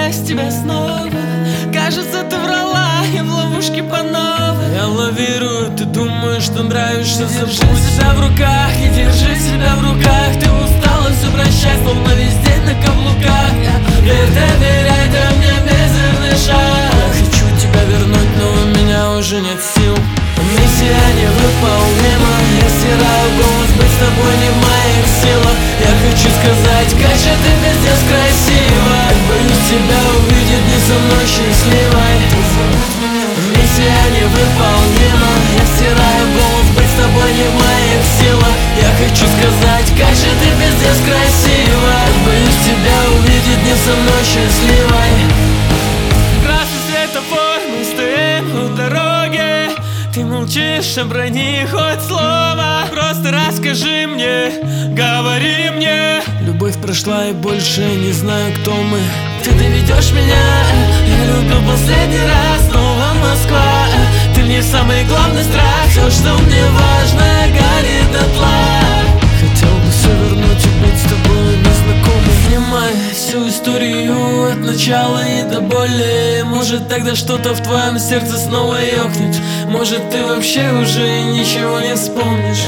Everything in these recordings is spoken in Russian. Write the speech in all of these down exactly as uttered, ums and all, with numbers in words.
часть тебя снова. Кажется, ты врала, я в ловушке по новой. Я лавирую, ты думаешь, что нравишься. Держи себя в руках и держи себя в руках. Ты устала все прощать, словно весь день на каблуках. Верь, доверяй, да мне мизерный шаг. Я хочу тебя вернуть, но у меня уже нет сил. Миссия невыполнима. Я стираю голос, быть с тобой не в моих силах. Я хочу сказать, как же ты пиздец красива. Боюсь тебя увидеть не со мной счастливой. Миссия невыполнима. Я стираю голос, быть с тобой не в моих силах. Я хочу сказать, как же ты пиздец красива. Боюсь тебя увидеть не со мной счастливой. Красный светофор, мы стоим у дороги. Ты молчишь, оброни хоть слово. Просто расскажи мне, говори мне. Любовь прошла и больше не знаю, кто мы. Ты доведешь меня, я люблю последний раз. Снова Москва, ты мне самый главный страх. Все, что мне важно, горит дотла. Хотел бы все вернуть и быть с тобой незнакомым. Внимай всю историю от начала и до боли. Может, тогда что-то в твоем сердце снова ёкнет. Может, ты вообще уже ничего не вспомнишь.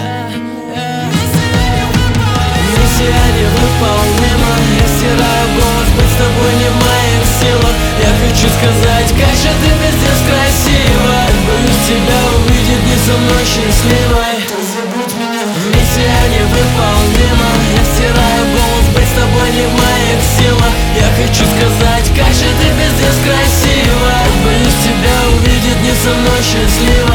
Миссия невыполнима. Я стираю голос, быть с тобой не в моих силах. Я хочу сказать, как же ты пиздец красива. Боюсь тебя увидеть не со мной счастливой. Миссия невыполнима. Я стираю голос, быть с тобой не в моих силах. Я хочу сказать, как же ты пиздец красива. Боюсь тебя увидеть не со мной счастливой.